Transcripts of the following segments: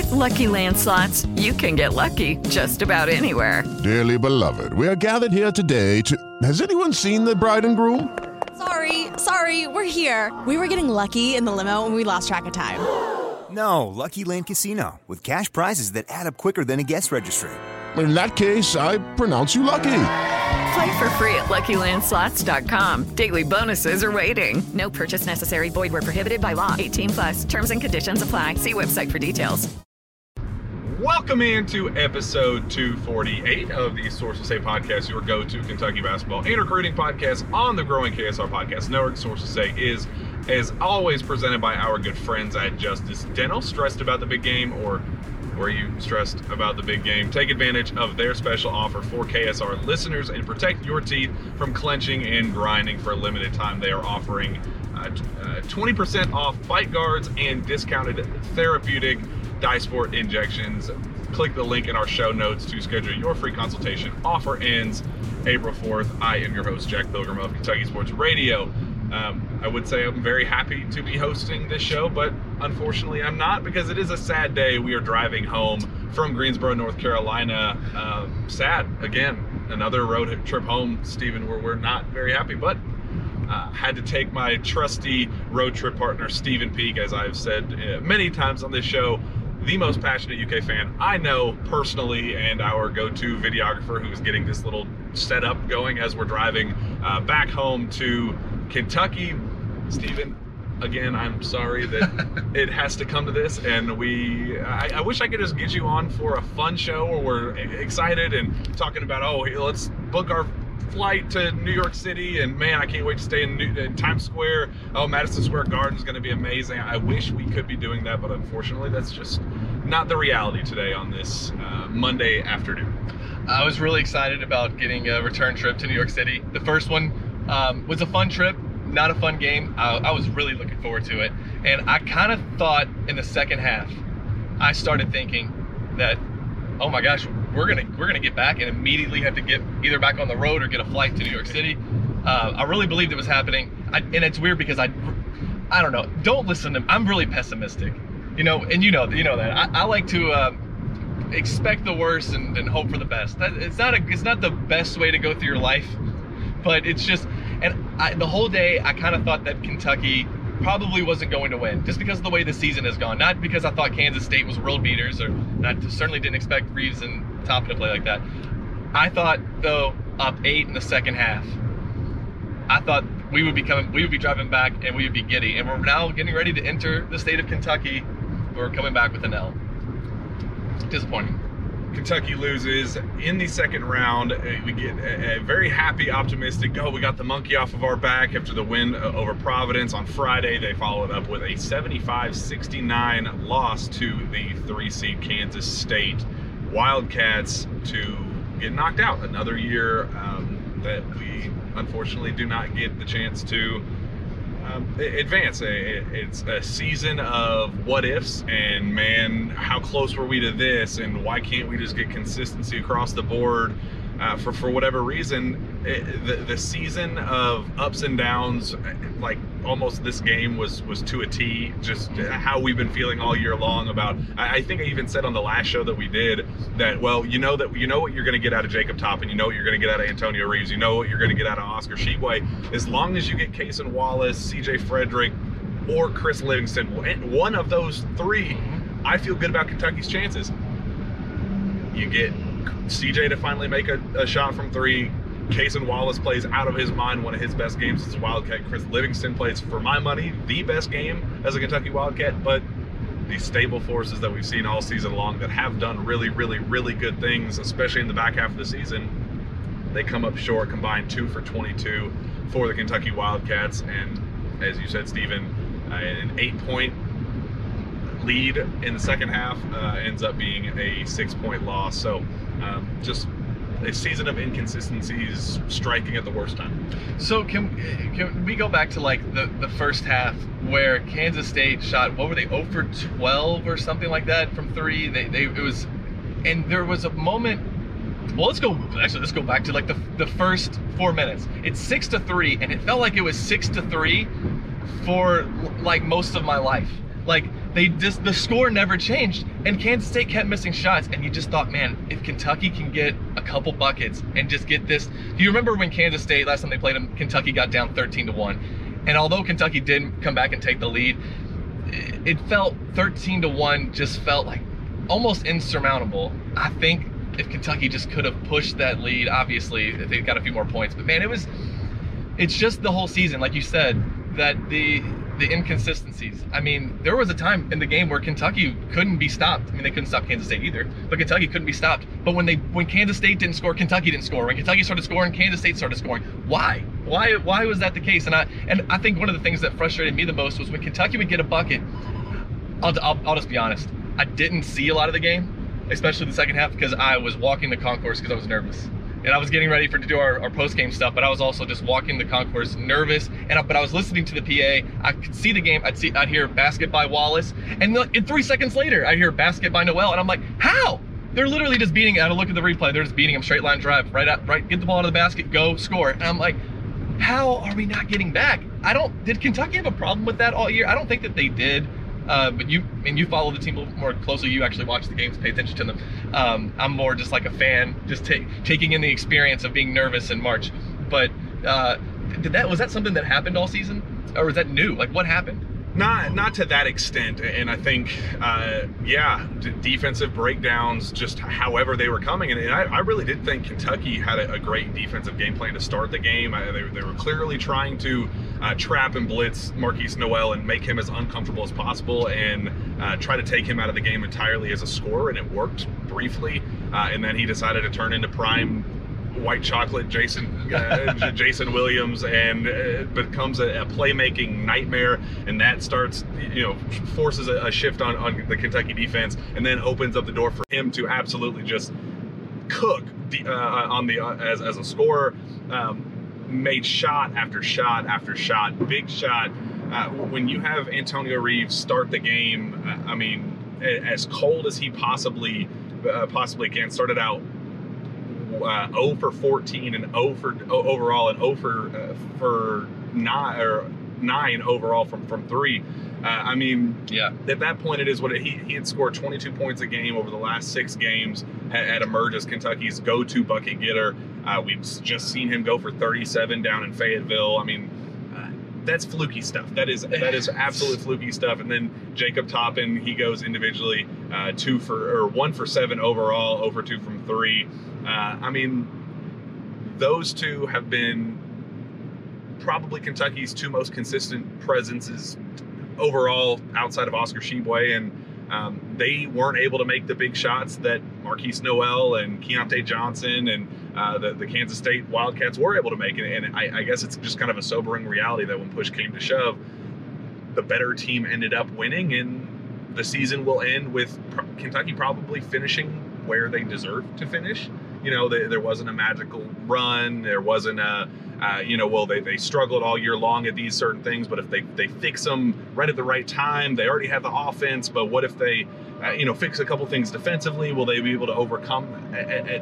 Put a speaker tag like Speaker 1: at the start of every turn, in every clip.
Speaker 1: With Lucky Land Slots, you can get lucky just about anywhere.
Speaker 2: Dearly beloved, we are gathered here today to... Has anyone seen the bride and groom?
Speaker 3: Sorry, we're here. We were getting lucky in the limo and we lost track of time.
Speaker 4: No, Lucky Land Casino, with cash prizes that add up quicker than a guest registry.
Speaker 2: In that case, I pronounce you lucky.
Speaker 1: Play for free at LuckyLandSlots.com. Daily bonuses are waiting. No purchase necessary. Void where prohibited by law. 18+. Terms and conditions apply. See website for details.
Speaker 5: Welcome into episode 248 of the Sources Say podcast, your go-to Kentucky basketball and recruiting podcast on the growing KSR Podcast Network. Sources Say is, as always, presented by our good friends at Justice Dental. Stressed about the big game, or were you stressed about the big game? Take advantage of their special offer for KSR listeners and protect your teeth from clenching and grinding for a limited time. They are offering 20% off bite guards and discounted therapeutic Dysport injections. Click the link in our show notes to schedule your free consultation. Offer ends April 4th. I am your host, Jack Pilgrim of Kentucky Sports Radio. I would say I'm very happy to be hosting this show, but unfortunately I'm not, because it is a sad day. We are driving home from Greensboro, North Carolina. Sad, again, another road trip home, Stephen, where we're not very happy, but had to take my trusty road trip partner, Stephen Peak, as I've said many times on this show, the most passionate UK fan I know personally, and our go-to videographer who is getting this little setup going as we're driving back home to Kentucky. Stephen, again, I'm sorry that it has to come to this, and I wish I could just get you on for a fun show where we're excited and talking about, let's book our flight to New York City, and man, I can't wait to stay in Times Square. Madison Square Garden is going to be amazing. I wish we could be doing that, but unfortunately that's just not the reality today on this Monday afternoon.
Speaker 6: I was really excited about getting a return trip to New York City. The first one was a fun trip, not a fun game. I was really looking forward to it, and I kind of thought in the second half, I started thinking that, oh my gosh, we're gonna get back and immediately have to get either back on the road or get a flight to New York City. I really believed it was happening, and it's weird because I don't know. Don't listen to me. I'm really pessimistic, and you know that. I like to expect the worst and hope for the best. It's not the best way to go through your life, but it's just. And the whole day I kind of thought that Kentucky probably wasn't going to win, just because of the way the season has gone. Not because I thought Kansas State was world beaters, and I certainly didn't expect Reeves and Toppin to play like that. I thought, though, up 8 in the second half, I thought we would be driving back and we would be giddy. And we're now getting ready to enter the state of Kentucky. We're coming back with an L. Disappointing.
Speaker 5: Kentucky loses in the second round. We get a very happy, optimistic, we got the monkey off of our back after the win over Providence on Friday. They followed up with a 75-69 loss to the 3-seed Kansas State Wildcats to get knocked out. Another year that we unfortunately do not get the chance to advance. It's a season of what ifs, and man, how close were we to this, and why can't we just get consistency across the board? For whatever reason, the season of ups and downs, like almost this game was to a T, just how we've been feeling all year long about. I think I even said on the last show that we did that, what you're going to get out of Jacob Toppin, you know what you're going to get out of Antonio Reeves, you know what you're going to get out of Oscar Tshiebwe. As long as you get Cason Wallace, CJ Frederick, or Chris Livingston, one of those three, I feel good about Kentucky's chances. You get CJ to finally make a shot from three. Cason Wallace plays out of his mind, one of his best games as a Wildcat. Chris Livingston plays, for my money, the best game as a Kentucky Wildcat. But these stable forces that we've seen all season long that have done really, really, really good things, especially in the back half of the season, they come up short, combined 2 for 22 for the Kentucky Wildcats. And as you said, Stephen, an 8-point lead in the second half ends up being a 6-point loss. So just a season of inconsistencies, striking at the worst time. So
Speaker 6: can we go back to like the first half where Kansas State shot, what were they, 0 for 12 or something like that from three? It was, and there was a moment. Well, let's go back to like the first 4 minutes. It's 6-3, and it felt like it was 6-3 for like most of my life. Like, the score never changed, and Kansas State kept missing shots, and you just thought, man, if Kentucky can get a couple buckets and just get this. Do you remember when Kansas State, last time they played them, Kentucky got down 13-1, and although Kentucky didn't come back and take the lead, it felt 13-1 just felt like almost insurmountable. I think if Kentucky just could have pushed that lead, obviously they got a few more points, but man, it's just the whole season, like you said, that the inconsistencies. I mean, there was a time in the game where Kentucky couldn't be stopped. I mean, they couldn't stop Kansas State either, but Kentucky couldn't be stopped. But when Kansas State didn't score, Kentucky didn't score. When Kentucky started scoring, Kansas State started scoring. Why was that the case? And I think one of the things that frustrated me the most was when Kentucky would get a bucket. I'll just be honest. I didn't see a lot of the game, especially the second half, because I was walking the concourse because I was nervous. And I was getting ready to do our post-game stuff, but I was also just walking the concourse nervous. But I was listening to the PA. I could see the game. I'd hear basket by Wallace. And 3 seconds later, I'd hear basket by Noel. And I'm like, how? They're literally just beating, I had to look at the replay. They're just beating him straight line drive, right, get the ball out of the basket, go, score. And I'm like, how are we not getting back? Did Kentucky have a problem with that all year? I don't think that they did. But you follow the team a little more closely. You actually watch the games, pay attention to them. I'm more just like a fan, just taking in the experience of being nervous in March. But was that something that happened all season, or was that new? Like, what happened?
Speaker 5: Not to that extent, and I think, defensive breakdowns, just however they were coming, and I really did think Kentucky had a great defensive game plan to start the game. They were clearly trying to trap and blitz Marquise Noel and make him as uncomfortable as possible, and try to take him out of the game entirely as a scorer, and it worked briefly, and then he decided to turn into prime white chocolate Jason Williams, and becomes a playmaking nightmare, and that starts, forces a shift on the Kentucky defense, and then opens up the door for him to absolutely just cook as a scorer. Made shot after shot after shot, big shot. When you have Antonio Reeves start the game, I mean, as cold as he possibly can, started out 0 for 14 and 0 for overall, and 0 for 9 overall from 3. I mean, yeah. At that point, it is what he had scored 22 points a game over the last 6 games. Had emerged as Kentucky's go-to bucket getter. We've just seen him go for 37 down in Fayetteville. I mean, that's fluky stuff. That is absolute fluky stuff. And then Jacob Toppin, he goes individually 1 for 7 overall, 0 for 2 from 3. I mean, those two have been probably Kentucky's 2 most consistent presences overall outside of Oscar Tshiebwe, and they weren't able to make the big shots that Marquise Noel and Keontae Johnson and the Kansas State Wildcats were able to make. And I guess it's just kind of a sobering reality that when push came to shove, the better team ended up winning, and the season will end with Kentucky probably finishing where they deserve to finish. There wasn't a magical run. There wasn't they struggled all year long at these certain things, but if they fix them right at the right time, they already have the offense. But what if they, fix a couple things defensively? Will they be able to overcome at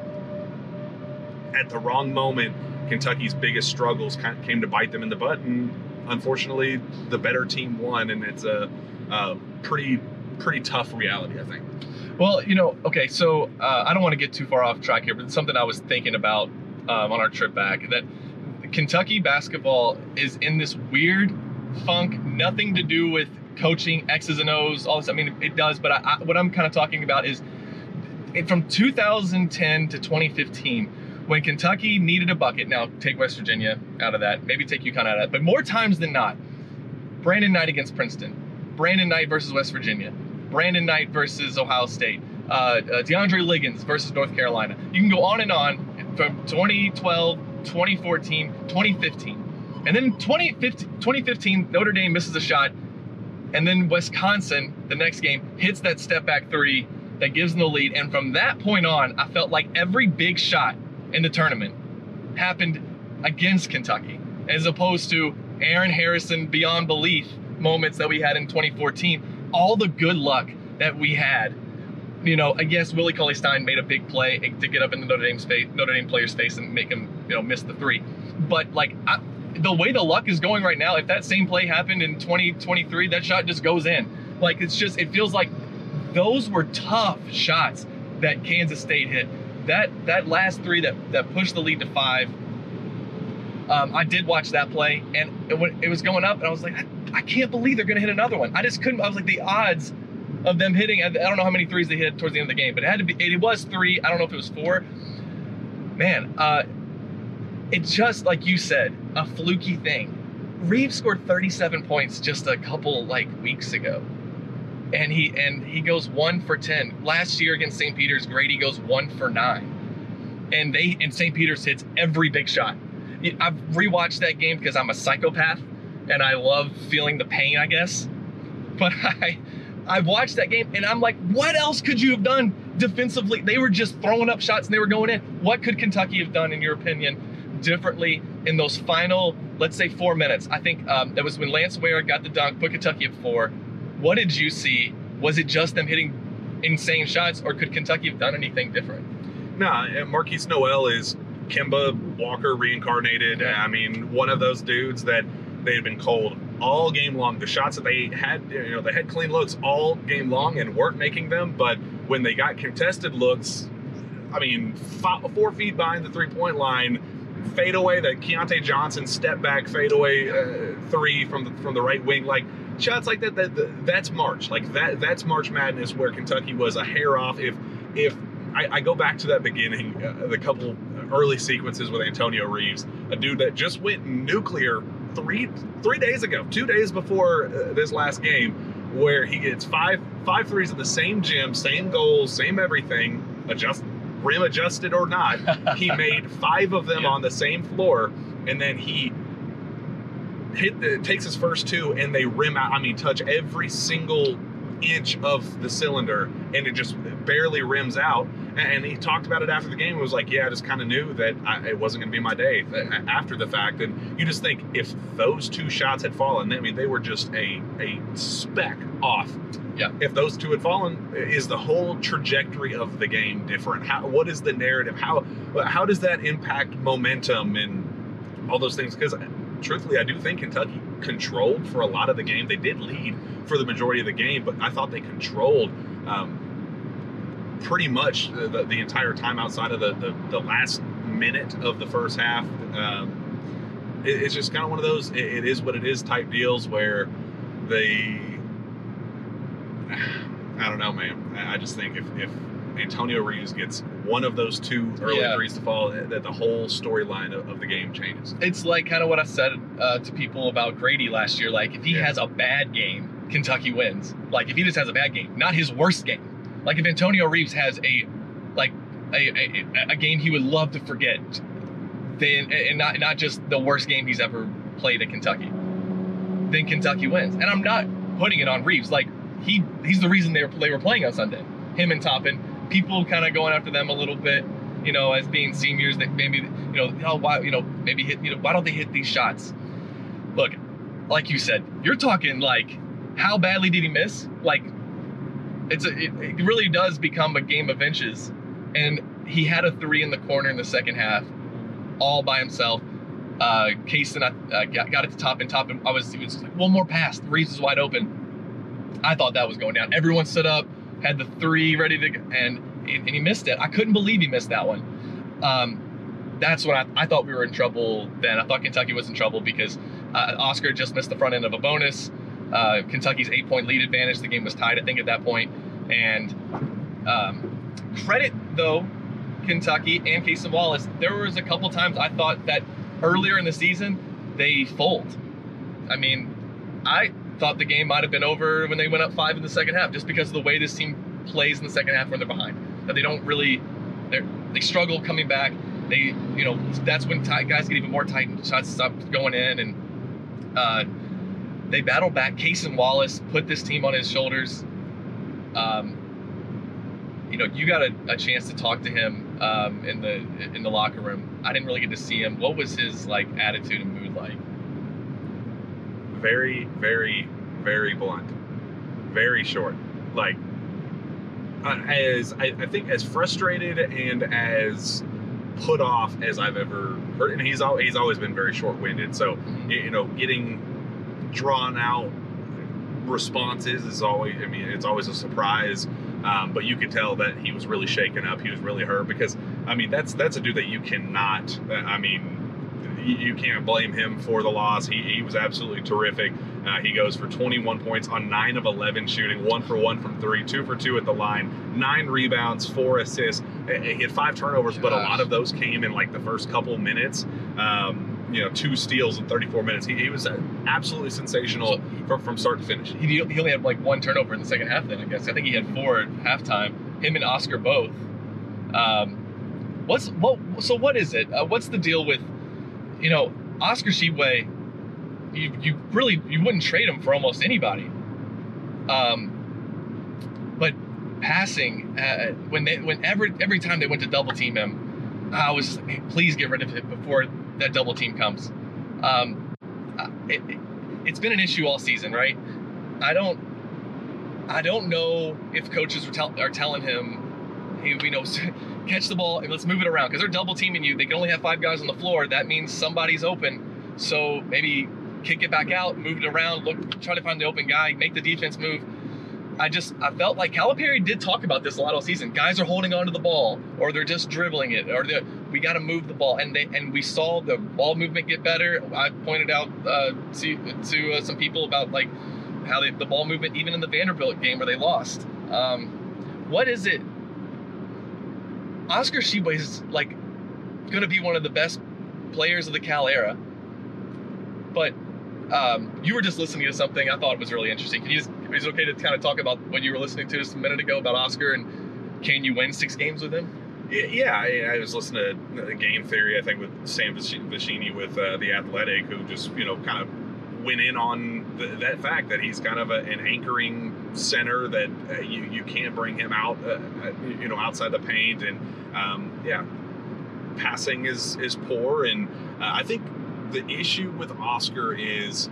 Speaker 5: the wrong moment? Kentucky's biggest struggles came to bite them in the butt, and unfortunately, the better team won, and it's a pretty tough reality, I think.
Speaker 6: Well, okay, so I don't want to get too far off track here, but it's something I was thinking about on our trip back, that Kentucky basketball is in this weird funk, nothing to do with coaching, X's and O's, all this. I mean, it does, but what I'm kind of talking about is from 2010 to 2015, when Kentucky needed a bucket. Now, take West Virginia out of that, maybe take UConn out of that, but more times than not, Brandon Knight against Princeton, Brandon Knight versus West Virginia, Brandon Knight versus Ohio State, DeAndre Liggins versus North Carolina. You can go on and on from 2012, 2014, 2015. And then 2015, Notre Dame misses a shot. And then Wisconsin, the next game, hits that step back 3 that gives them the lead. And from that point on, I felt like every big shot in the tournament happened against Kentucky, as opposed to Aaron Harrison beyond belief moments that we had in 2014. All the good luck that we had, I guess Willie Cauley-Stein made a big play to get up in the Notre Dame player's face and make him, miss the 3. But the way the luck is going right now, if that same play happened in 2023, that shot just goes in. Like, it's just, it feels like those were tough shots that Kansas State hit. That last three that pushed the lead to 5. I did watch that play, and it was going up, and I was like, I can't believe they're going to hit another one. I just couldn't. I was like, the odds of them hitting, I don't know how many threes they hit towards the end of the game, but it had to be, it was 3. I don't know if it was 4. Man, it's just, like you said, a fluky thing. Reeves scored 37 points just a couple, weeks ago. And he goes 1 for 10. Last year against St. Peter's, Grady goes 1 for 9. And St. Peter's hits every big shot. I've rewatched that game because I'm a psychopath and I love feeling the pain, I guess. But I've watched that game and I'm like, what else could you have done defensively? They were just throwing up shots and they were going in. What could Kentucky have done, in your opinion, differently in those final, let's say, 4 minutes? I think that was when Lance Ware got the dunk, put Kentucky at 4. What did you see? Was it just them hitting insane shots, or could Kentucky have done anything different?
Speaker 5: No, Marquise Noel is Kemba Walker reincarnated.
Speaker 6: Yeah.
Speaker 5: I mean, one of those dudes that they had been cold all game long. The shots that they had, they had clean looks all game long and weren't making them. But when they got contested looks, I mean, 4 feet behind the 3-point line, fadeaway, that Keontae Johnson step back fadeaway 3 from the right wing, like shots like that's March. Like that's March Madness, where Kentucky was a hair off. If I go back to that beginning, the couple early sequences with Antonio Reeves, a dude that just went nuclear three days ago, 2 days before this last game, where he gets five threes in the same gym, same goals, same everything, rim adjusted or not. He made 5 of them on the same floor, and then he takes his first 2 and they rim out. I mean, touch every single inch of the cylinder, and it just barely rims out. And he talked about it after the game. It was like, yeah, I just kind of knew that it wasn't going to be my day after the fact. And you just think, if those 2 shots had fallen, I mean, they were just a speck off.
Speaker 6: Yeah.
Speaker 5: If those 2 had fallen, is the whole trajectory of the game different? What is the narrative? How does that impact momentum and all those things? Because truthfully, I do think Kentucky controlled for a lot of the game. They did lead for the majority of the game, but I thought they controlled pretty much the entire time outside of the last minute of the first half. It's just kind of one of those, it is what it is type deals where I don't know, man. I just think if Antonio Reeves gets one of those 2 early threes to fall, that the whole storyline of the game changes.
Speaker 6: It's like kind of what I said to people about Grady last year. Like, if he has a bad game, Kentucky wins. Like, if he just has a bad game, not his worst game. Like, if Antonio Reeves has a game he would love to forget, then, and not just the worst game he's ever played at Kentucky, then Kentucky wins. And I'm not putting it on Reeves. Like, he's the reason they were playing on Sunday. Him and Toppin. People kind of going after them a little bit, as being seniors, that maybe, why don't they hit these shots? Look, like you said, you're talking like, how badly did he miss? Like, it really does become a game of inches. And he had a 3 in the corner in the second half, all by himself. Cason got it to Toppin. Toppin, it was like, one more pass. Reeves is wide open. I thought that was going down. Everyone stood up, had the 3 ready to go, and he missed it. I couldn't believe he missed that one. That's when I thought we were in trouble then. I thought Kentucky was in trouble because Oscar just missed the front end of a bonus. Kentucky's 8-point lead advantage. The game was tied, I think, at that point. And credit, though, Kentucky and Cason Wallace. There was a couple times I thought that earlier in the season, they fold. I mean, I thought the game might have been over when they went up 5 in the second half, just because of the way this team plays in the second half when they're behind. That they don't really, they struggle coming back. They, that's when guys get even more tight and shots stop going in, and they battle back. Cason Wallace put this team on his shoulders. You got a chance to talk to him in the locker room. I didn't really get to see him. What was his attitude and mood like?
Speaker 5: Very, very, very blunt, very short. Like, I think as frustrated and as put off as I've ever heard, and he's always been very short-winded. So, getting drawn out response is always, I mean, it's always a surprise. But you could tell that he was really shaken up. He was really hurt because, I mean, that's a dude that you cannot, I mean, you can't blame him for the loss. He was absolutely terrific. He goes for 21 points on 9 of 11 shooting, 1 for 1 from 3, 2 for 2 at the line, 9 rebounds, 4 assists. He had 5 turnovers, but a lot of those came in like the first couple minutes. 2 steals in 34 minutes. He was absolutely sensational from start to finish.
Speaker 6: He only had like 1 turnover in the second half then, I guess. I think he had 4 at halftime. Him and Oscar both. What is it? What's the deal with, Oscar Tshiebwe? You wouldn't trade him for almost anybody. But passing, every time they went to double team him, I was just like, please get rid of him before that double team comes. It's been an issue all season, right? I don't know if coaches are telling him, hey, catch the ball and let's move it around, because they're double teaming you. They can only have 5 guys on the floor. That means somebody's open. So maybe kick it back out, move it around, try to find the open guy, make the defense move. I felt like Calipari did talk about this a lot all season. Guys are holding onto the ball, or they're just dribbling it, or we got to move the ball. And we saw the ball movement get better. I pointed out to some people about like how the ball movement, even in the Vanderbilt game where they lost. What is it? Oscar Tshiebwe is like going to be one of the best players of the Cal era. But you were just listening to something I thought was really interesting. Is it okay to kind of talk about what you were listening to just a minute ago about Oscar, and can you win 6 games with him?
Speaker 5: Yeah, I was listening to Game Theory, I think, with Sam Vecini with The Athletic, who just, kind of went in on that fact that he's kind of an anchoring center, that you can't bring him out, outside the paint. And, passing is poor. And I think the issue with Oscar is,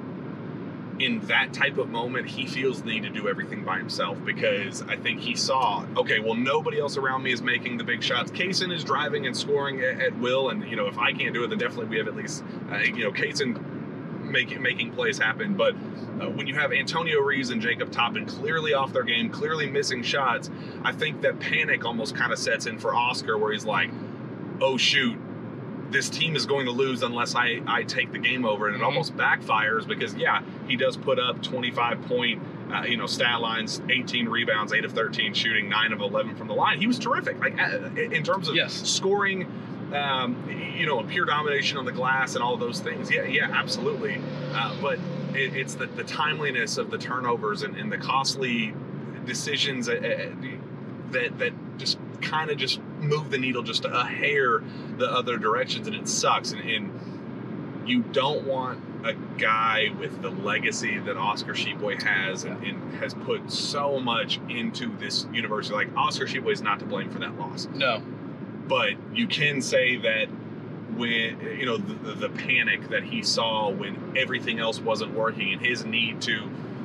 Speaker 5: in that type of moment, he feels the need to do everything by himself, because I think he saw, okay, well, nobody else around me is making the big shots. Kaysen is driving and scoring at will, and, if I can't do it, then definitely we have at least, Kaysen making plays happen. But when you have Antonio Reeves and Jacob Toppin clearly off their game, clearly missing shots, I think that panic almost kind of sets in for Oscar, where he's like, oh, shoot, this team is going to lose unless I take the game over. And it almost backfires, because, he does put up 25-point, stat lines, 18 rebounds, 8 of 13 shooting, 9 of 11 from the line. He was terrific. Like, in terms of scoring, pure domination on the glass and all of those things. Yeah, absolutely. But it's the timeliness of the turnovers and the costly decisions that just kind of just move the needle just a hair the other directions, and it sucks. And you don't want a guy with the legacy that Oscar Tshiebwe has and has put so much into this university. Like, Oscar Tshiebwe is not to blame for that loss.
Speaker 6: No.
Speaker 5: But you can say that when, the panic that he saw when everything else wasn't working, and his need to,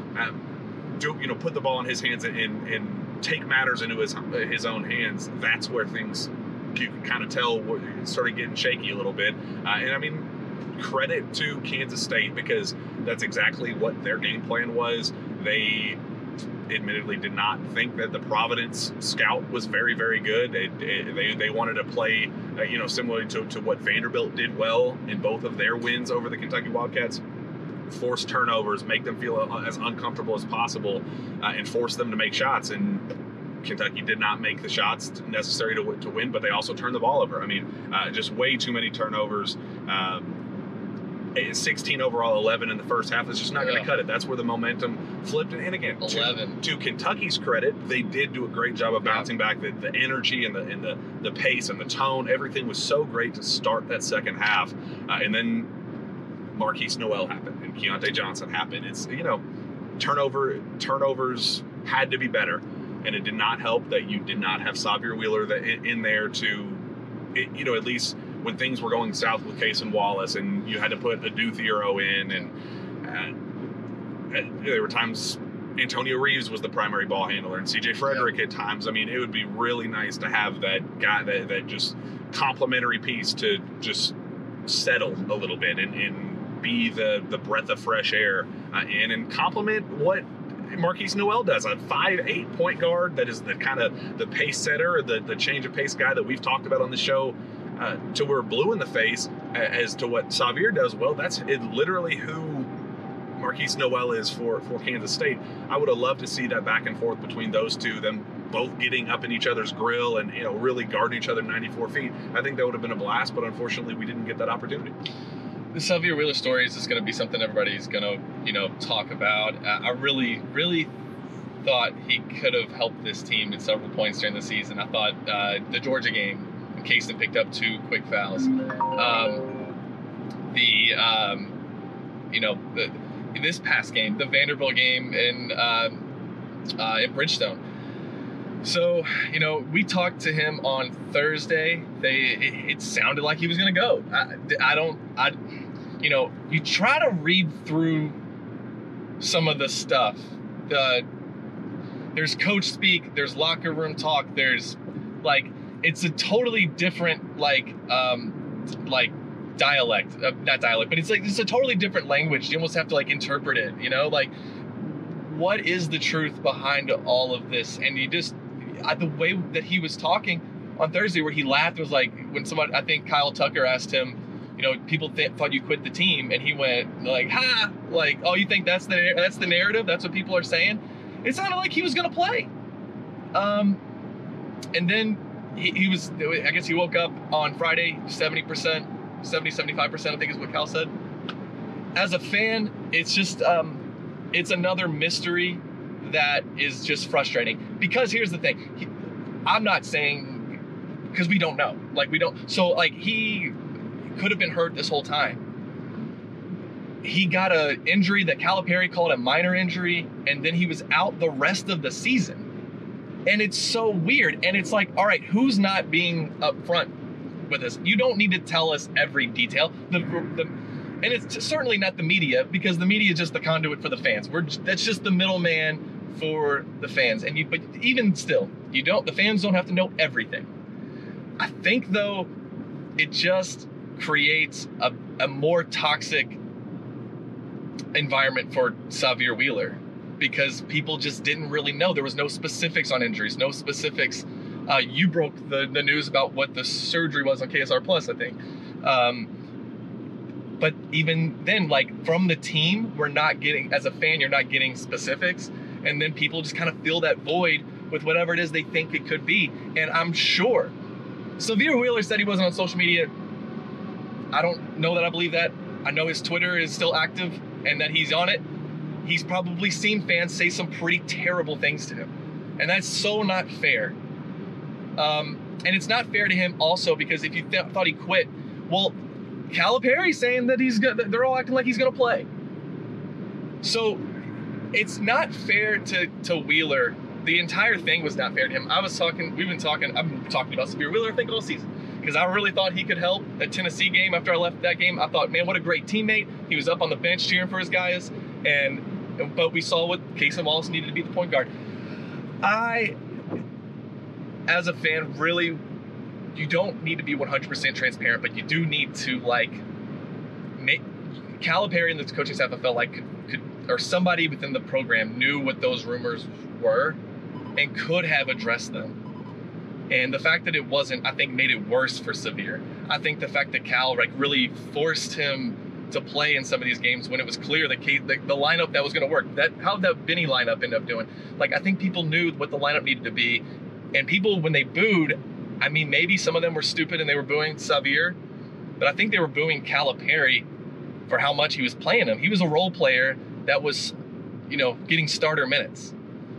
Speaker 5: put the ball in his hands and take matters into his own hands, that's where things, you can kind of tell, started getting shaky a little bit. And I mean, credit to Kansas State, because that's exactly what their game plan was. They admittedly did not think that the Providence scout was very, very good. They wanted to play, similar to what Vanderbilt did well in both of their wins over the Kentucky Wildcats. Force turnovers, make them feel as uncomfortable as possible, and force them to make shots. And Kentucky did not make the shots necessary to win, but they also turned the ball over. I mean, just way too many turnovers. 16 overall, 11 in the first half is just not going to cut it. That's where the momentum flipped. And again,
Speaker 6: 11.
Speaker 5: To Kentucky's credit, they did do a great job of bouncing back. The energy and the pace and the tone, everything was so great to start that second half. And then Marquise Noel happened and Keontae Johnson happened. It's, turnovers had to be better. And it did not help that you did not have Xavier Wheeler in there to, at least when things were going south with Cason Wallace, and you had to put Adu Thiero in, and there were times Antonio Reeves was the primary ball handler, and C.J. Frederick at times. I mean, it would be really nice to have that guy, that just complementary piece to just settle a little bit and be the breath of fresh air in and complement what Marquise Noel does, a 5'8" point guard that is the kind of the pace setter, or the change of pace guy that we've talked about on the show, to we're blue in the face as to what Sahvir does. Well, that's literally who Marquise Noel is for Kansas State. I would have loved to see that back and forth between those two, them both getting up in each other's grill and really guarding each other 94 feet. I think that would have been a blast, but unfortunately we didn't get that opportunity.
Speaker 6: The Sahvir Wheeler story is just going to be something everybody's going to, talk about. I really, really thought he could have helped this team at several points during the season. I thought the Georgia game, Cason picked up 2 quick fouls. This past game, the Vanderbilt game in Bridgestone. So, we talked to him on Thursday. It sounded like he was going to go. You try to read through some of the stuff. There's coach speak, there's locker room talk, there's it's a totally different dialect, not dialect, but it's a totally different language. You almost have to interpret it, what is the truth behind all of this? And you just, the way that he was talking on Thursday, where he laughed, was when somebody, I think Kyle Tucker asked him, people thought you quit the team, and he went ha, oh, you think that's the narrative? That's what people are saying? It sounded like he was going to play. And then he was, I guess he woke up on Friday, 70%, 75%, I think is what Cal said. As a fan, it's just, it's another mystery that is just frustrating. Because here's the thing, I'm not saying, because we don't know. He could have been hurt this whole time. He got an injury that Calipari called a minor injury, and then he was out the rest of the season. And it's so weird. And it's all right, who's not being upfront with us? You don't need to tell us every detail. And it's certainly not the media, because the media is just the conduit for the fans. That's just the middleman for the fans. But even still, the fans don't have to know everything. I think though, it just creates a more toxic environment for Sahvir Wheeler, because people just didn't really know. There was no specifics on injuries, no specifics. You broke the news about what the surgery was on KSR Plus, I think. But even then, from the team, we're not getting, as a fan, you're not getting specifics. And then people just kind of fill that void with whatever it is they think it could be. And I'm sure Sahvir Wheeler said he wasn't on social media. I don't know that I believe that. I know his Twitter is still active and that he's on it. He's probably seen fans say some pretty terrible things to him. And that's so not fair. And it's not fair to him also, because if you thought he quit, well, Calipari's saying that they're all acting like he's going to play. So it's not fair to Wheeler. The entire thing was not fair to him. I've been talking about Sahvir Wheeler, I think, all season, because I really thought he could help. That Tennessee game, after I left that game, I thought, man, what a great teammate. He was up on the bench cheering for his guys. But we saw what Cason Wallace needed to be the point guard. As a fan, really, you don't need to be 100% transparent, but you do need to make Calipari and the coaching staff, I felt like or somebody within the program knew what those rumors were and could have addressed them. And the fact that it wasn't, I think, made it worse for Sahvir. I think the fact that Cal really forced him to play in some of these games when it was clear that the lineup that was going to work, how that Benny lineup ended up doing. I think people knew what the lineup needed to be. And people, when they booed, I mean, maybe some of them were stupid and they were booing Sahvir, but I think they were booing Calipari for how much he was playing him. He was a role player that was, getting starter minutes.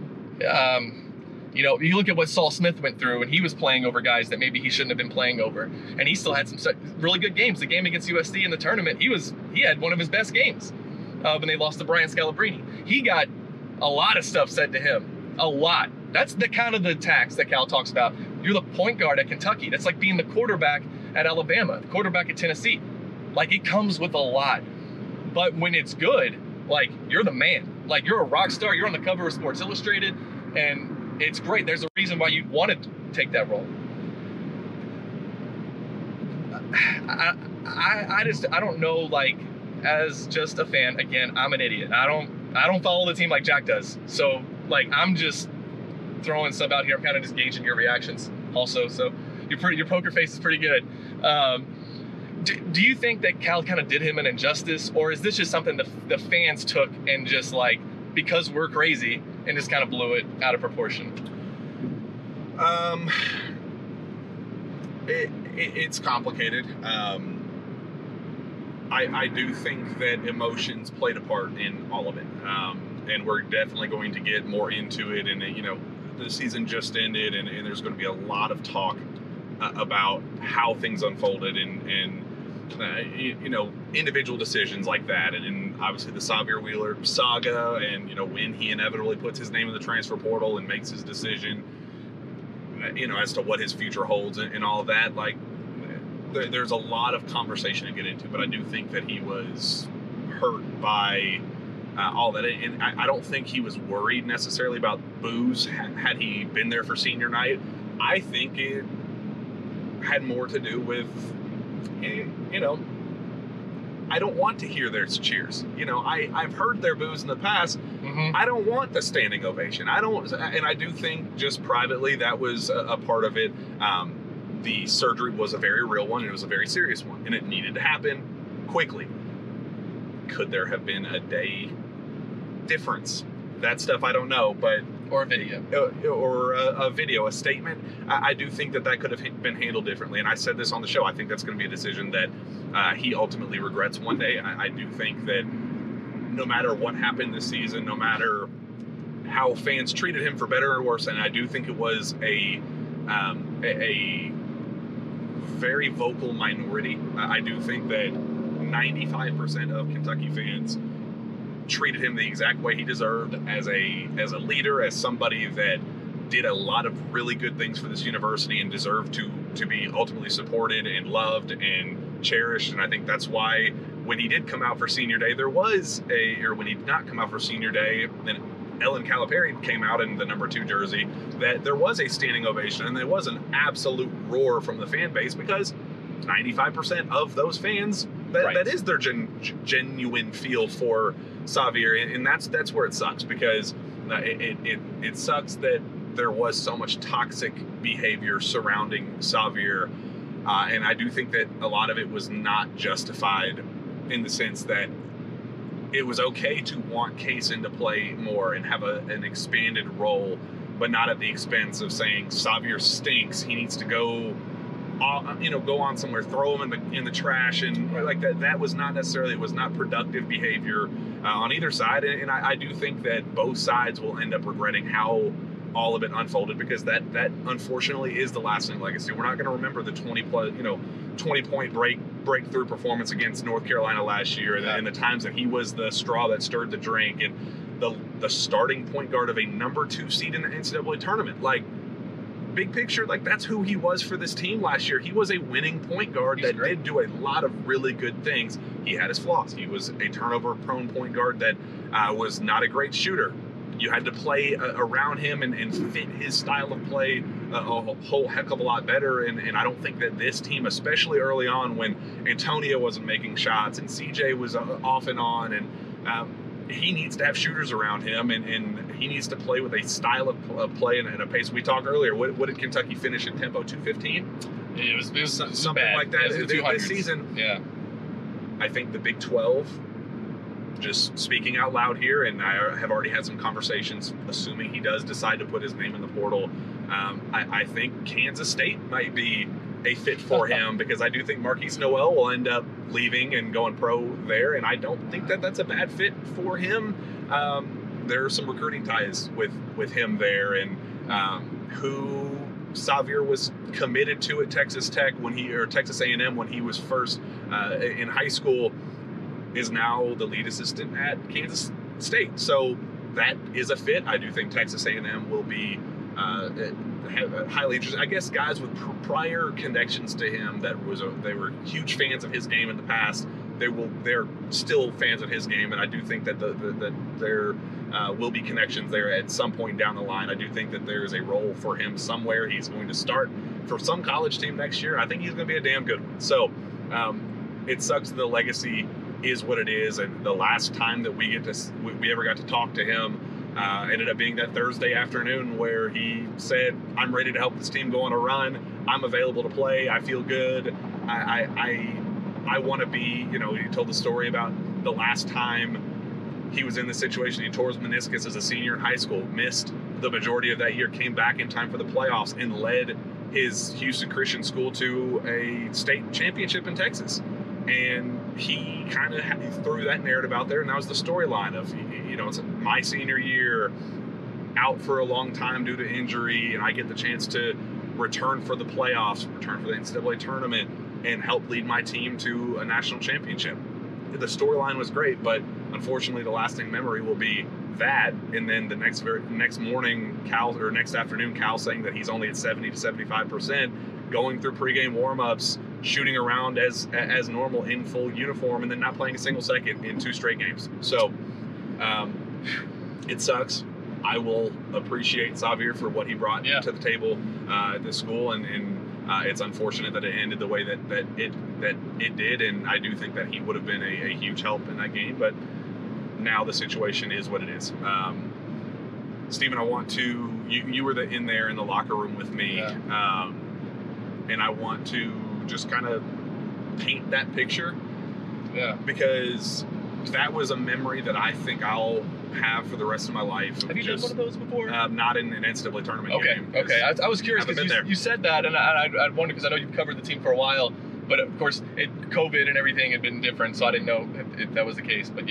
Speaker 6: You look at what Saul Smith went through, and he was playing over guys that maybe he shouldn't have been playing over. And he still had some really good games. The game against USC in the tournament, he had one of his best games when they lost to Brian Scalabrine. He got a lot of stuff said to him, a lot. That's the kind of the attacks that Cal talks about. You're the point guard at Kentucky. That's like being the quarterback at Alabama, the quarterback at Tennessee. It comes with a lot. But when it's good, you're the man. You're a rock star. You're on the cover of Sports Illustrated, and it's great. There's a reason why you'd want to take that role. I don't know, as just a fan, again, I'm an idiot. I don't follow the team like Jack does. So like I'm just throwing stuff out here. I'm kind of just gauging your reactions also. So your poker face is pretty good. Do you think that Cal kind of did him an injustice, or is this just something the fans took and just like, because we're crazy, and just kind of blew it out of proportion?
Speaker 5: It's complicated. I do think that emotions played a part in all of it. And we're definitely going to get more into it. And, the season just ended, and there's going to be a lot of talk about how things unfolded and individual decisions like that. And obviously the Sahvir Wheeler saga, and, when he inevitably puts his name in the transfer portal and makes his decision, as to what his future holds and all of that. Like, there's a lot of conversation to get into, but I do think that he was hurt by all that. And I don't think he was worried necessarily about boos had he been there for senior night. I think it had more to do with, I don't want to hear their cheers. I've heard their boos in the past. Mm-hmm. I don't want the standing ovation. And I do think just privately that was a part of it. The surgery was a very real one, and it was a very serious one, and it needed to happen quickly. Could there have been a day difference? That stuff I don't know, but
Speaker 6: or a video,
Speaker 5: or a video, a statement. I do think that could have been handled differently, and I said this on the show. I think that's going to be a decision that he ultimately regrets one day. I do think that no matter what happened this season, no matter how fans treated him for better or worse, and I do think it was a very vocal minority. I do think that 95% of Kentucky fans treated him the exact way he deserved, as a leader, as somebody that did a lot of really good things for this university and deserved to be ultimately supported and loved and cherished. And I think that's why when he did come out for senior day, when he did not come out for senior day, then Ellen Calipari came out in the number 2 jersey, that there was a standing ovation, and there was an absolute roar from the fan base, because 95% of those fans, that is their genuine feel for Sahvir. And that's where it sucks, because it sucks that there was so much toxic behavior surrounding Sahvir. And I do think that a lot of it was not justified, in the sense that it was okay to want Cason to play more and have an expanded role, but not at the expense of saying Sahvir stinks. He needs to go on somewhere, throw him in the trash, and like that. That was not necessarily, it was not productive behavior on either side. And I do think that both sides will end up regretting how all of it unfolded, because that unfortunately is the lasting legacy. We're not going to remember the 20-point breakthrough performance against North Carolina last year, and the times that he was the straw that stirred the drink, and the starting point guard of a number 2 seed in the NCAA tournament. Like, big picture, like, that's who he was for this team last year. He was a winning point guard that did do a lot of really good things. He had his flaws. He was a turnover-prone point guard that was not a great shooter. You had to play around him and fit his style of play a whole heck of a lot better. And I don't think that this team, especially early on when Antonio wasn't making shots and CJ was off and on, and he needs to have shooters around him, and he needs to play with a style of play and a pace. We talked earlier, what did Kentucky finish in tempo? 215?
Speaker 6: It was
Speaker 5: something
Speaker 6: bad.
Speaker 5: like that.
Speaker 6: This
Speaker 5: season,
Speaker 6: yeah.
Speaker 5: I think the Big 12, just speaking out loud here, and I have already had some conversations, assuming he does decide to put his name in the portal, I think Kansas State might be a fit for him, because I do think Marquise Noel will end up leaving and going pro there, and I don't think that that's a bad fit for him. There are some recruiting ties with him there, and who Sahvir was committed to at Texas Tech or Texas A&M when he was first in high school, is now the lead assistant at Kansas State. So that is a fit. I do think Texas A&M will be highly interested. I guess guys with prior connections to him they were huge fans of his game in the past. They're still fans of his game, and I do think that there will be connections there at some point down the line. I do think that there is a role for him somewhere. He's going to start for some college team next year. I think he's going to be a damn good one. So it sucks the legacy is what it is. And the last time that we ever got to talk to him ended up being that Thursday afternoon where he said, I'm ready to help this team go on a run. I'm available to play. I feel good. I want to be, he told the story about the last time he was in this situation. He tore his meniscus as a senior in high school, missed the majority of that year, came back in time for the playoffs, and led his Houston Christian school to a state championship in Texas. And he kind of threw that narrative out there, and that was the storyline of, it's my senior year, out for a long time due to injury, and I get the chance to return for the playoffs, return for the NCAA tournament, and help lead my team to a national championship. The storyline was great, but unfortunately the lasting memory will be that, and then the next morning, next afternoon, Cal saying that he's only at 70 to 75%, going through pregame warm-ups, shooting around as normal in full uniform, and then not playing a single second in 2 straight games. So it sucks. I will appreciate Xavier for what he brought to the table at this school, and it's unfortunate that it ended the way that it did, and I do think that he would have been a huge help in that game, but now the situation is what it is. Stephen, I want to, you were in there in the locker room with me, and I want to just kind of paint that picture, because that was a memory that I think I'll have for the rest of my life.
Speaker 6: Have you done one of those before?
Speaker 5: Not in an NCAA tournament game.
Speaker 6: Okay. I was curious because you said that, and I wondered because I know you've covered the team for a while, but of course, COVID and everything had been different, so I didn't know if that was the case. But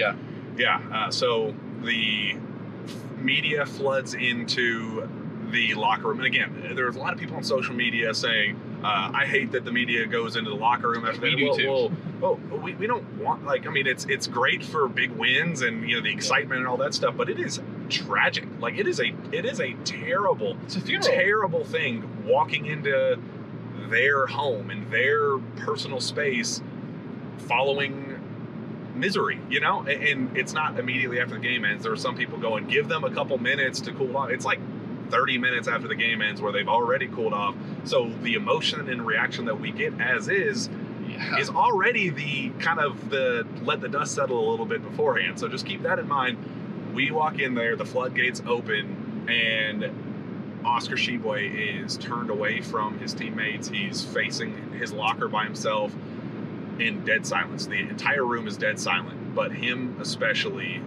Speaker 5: so the media floods into the locker room, and again, there's a lot of people on social media saying, I hate that the media goes into the locker room after that. We don't want, it's great for big wins and the excitement and all that stuff, but it is tragic. Like it is a terrible, terrible thing walking into their home and their personal space following misery, and it's not immediately after the game ends. There are some people going, give them a couple minutes to cool off. It's like 30 minutes after the game ends where they've already cooled off. So the emotion and reaction that we get as is already the kind of the let the dust settle a little bit beforehand. So just keep that in mind. We walk in there, the floodgates open, and Oscar Tshiebwe is turned away from his teammates. He's facing his locker by himself in dead silence. The entire room is dead silent, but him especially,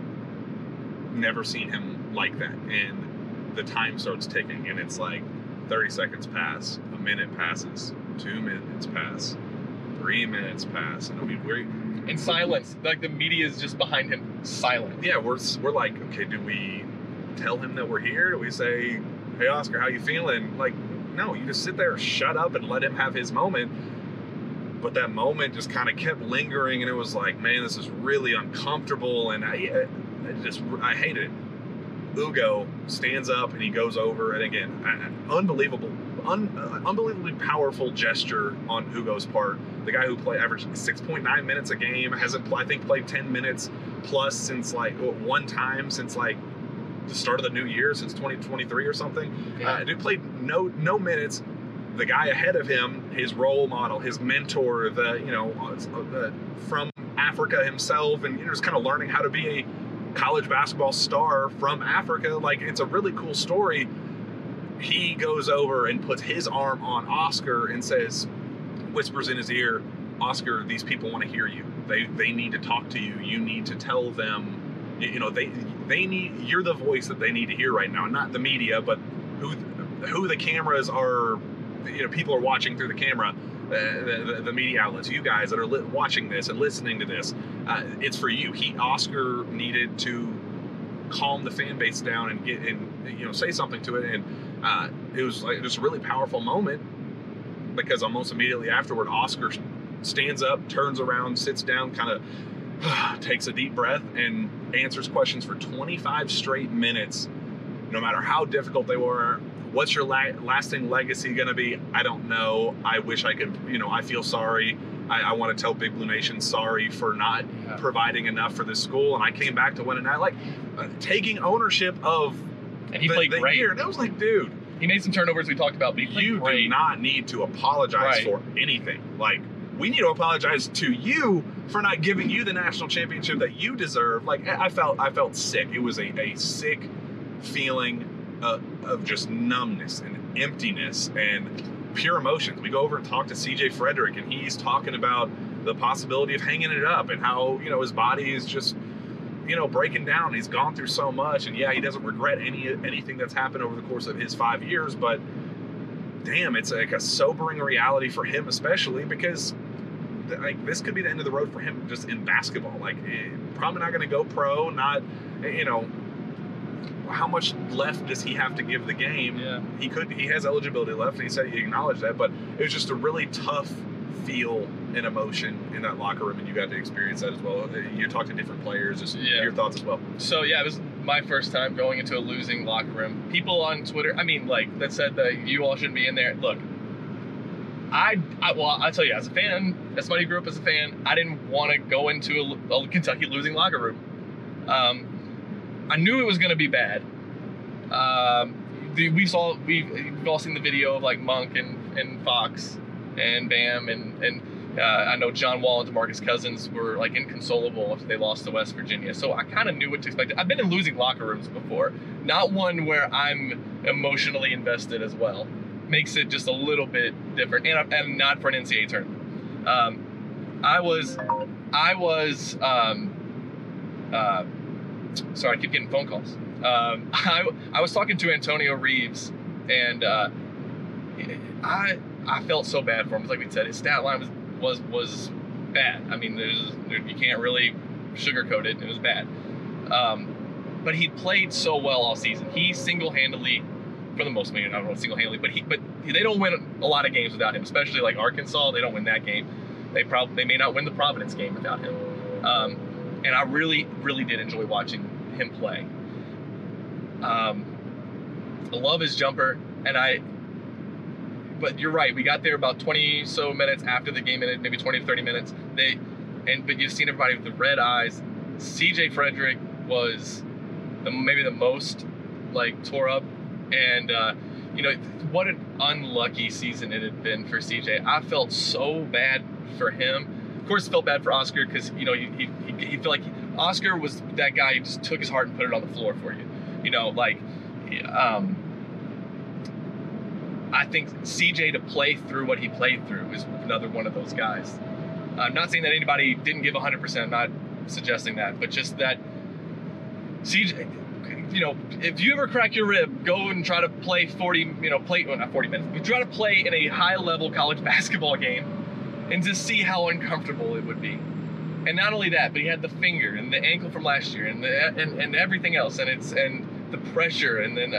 Speaker 5: never seen him like that. And the time starts ticking, and it's like 30 seconds pass, a minute passes, 2 minutes pass, 3 minutes pass, and we're
Speaker 6: in silence. Like the media is just behind him, silent.
Speaker 5: Yeah, we're like, okay, do we tell him that we're here? Do we say, hey Oscar, how you feeling? Like, no, you just sit there, shut up, and let him have his moment. But that moment just kind of kept lingering, and it was like, man, this is really uncomfortable, and I hated it. Ugo stands up and he goes over, and again, unbelievably powerful gesture on Ugo's part. The guy who averaged 6.9 minutes a game, played 10 minutes plus since one time since the start of the new year, since 2023 or something. Dude played no minutes. The guy ahead of him, his role model, his mentor, from Africa himself, and just kind of learning how to be a college basketball star from Africa. Like, it's a really cool story. He goes over and puts his arm on Oscar and whispers in his ear, Oscar, these people want to hear you. They need to talk to you. You need to tell them, you're the voice that they need to hear right now. Not the media, but who the cameras are, people are watching through the camera. The media outlets, you guys that are watching this and listening to this, it's for you. Oscar needed to calm the fan base down and say something to it, and it was like just a really powerful moment, because almost immediately afterward, Oscar stands up, turns around, sits down, kind of takes a deep breath, and answers questions for 25 straight minutes, no matter how difficult they were. What's your lasting legacy going to be? I don't know. I wish I could, I feel sorry. I want to tell Big Blue Nation sorry for not providing enough for this school. And I came back to win a night, taking ownership of
Speaker 6: he played great.
Speaker 5: Year. And it was like, dude.
Speaker 6: He made some turnovers we talked about, but he played great.
Speaker 5: You do not need to apologize for anything. we need to apologize to you for not giving you the national championship that you deserve. Like, I felt sick. It was a sick feeling of just numbness and emptiness and pure emotions. We go over and talk to CJ Frederick, and he's talking about the possibility of hanging it up and how, his body is just, breaking down. He's gone through so much, and yeah, he doesn't regret anything that's happened over the course of his 5 years, but damn, it's like a sobering reality for him, especially because like this could be the end of the road for him just in basketball. Like, probably not going to go pro, not, how much left does he have to give the game? Yeah. He has eligibility left, and he acknowledged that, but it was just a really tough feel and emotion in that locker room, and you got to experience that as well. You talked to different players, just your thoughts as well. So yeah, it was my first time going into a losing locker room. People on Twitter, that said that you all shouldn't be in there. Look, I'll tell you, as a fan, as somebody who grew up as a fan, I didn't want to go into a Kentucky losing locker room. I knew it was going to be bad. We've all seen the video of like Monk and Fox and Bam and I know John Wall and DeMarcus Cousins were like inconsolable after they lost to West Virginia. So I kind of knew what to expect. I've been in losing locker rooms before, not one where I'm emotionally invested as well. Makes it just a little bit different, and not for an NCAA tournament. Sorry, I keep getting phone calls. I was talking to Antonio Reeves, and I felt so bad for him. Like we said, his stat line was bad. I mean, you can't really sugarcoat it. It was bad. But he played so well all season. He single-handedly, for the most part, I don't know single-handedly, but they don't win a lot of games without him. Especially like Arkansas, they don't win that game. They may not win the Providence game without him. And I really, really did enjoy watching him play. I love his jumper, but you're right. We got there about 20 so minutes after the game ended, maybe 20 to 30 minutes. But you've seen everybody with the red eyes. CJ Frederick was maybe the most like tore up, and what an unlucky season it had been for CJ. I felt so bad for him. Of course, felt bad for Oscar because he felt like Oscar was that guy who just took his heart and put it on the floor for you. I think CJ, to play through what he played through, is another one of those guys. I'm not saying that anybody didn't give 100%. I'm not suggesting that, but just that CJ, if you ever crack your rib, go and try to play not 40 minutes, but try to play in a high-level college basketball game and just see how uncomfortable it would be. And not only that, but he had the finger and the ankle from last year and everything else, and the pressure, and